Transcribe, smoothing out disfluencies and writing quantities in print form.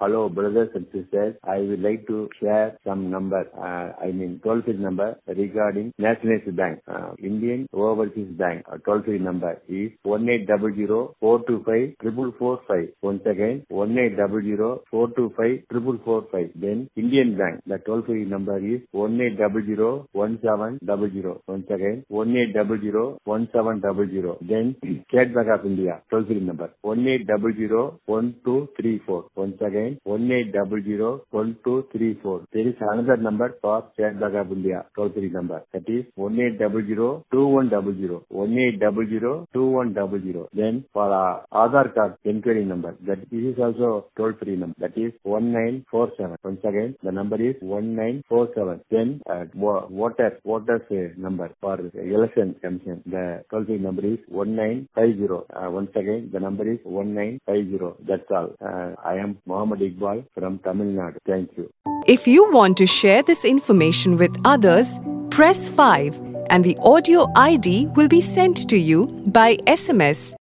Hello, brothers and sisters. I would like to share some number, toll-free number regarding Nationalized Bank. Indian Overseas Bank toll-free number is 1800-425-4445. Once again, 1800-425-4445. Then Indian Bank, the toll-free number is 1800-1700. Once again, 1800-1700. Then State Bank of India toll-free number 1800-1234. Once again, 1800-1234. There is another number for State Bank of India toll-free number. That is 1800-2100. 1800-2100. Then for Aadhaar card inquiry number, that is also toll-free number. That is 1947. Once again, the number is 1947. Then voters number for election commission. The toll-free number is 1950. Once again, the number is 1950. That's all. I am Muhammad Iqbal from Tamil Nadu. Thank you. If you want to share this information with others, press 5 and the audio ID will be sent to you by SMS.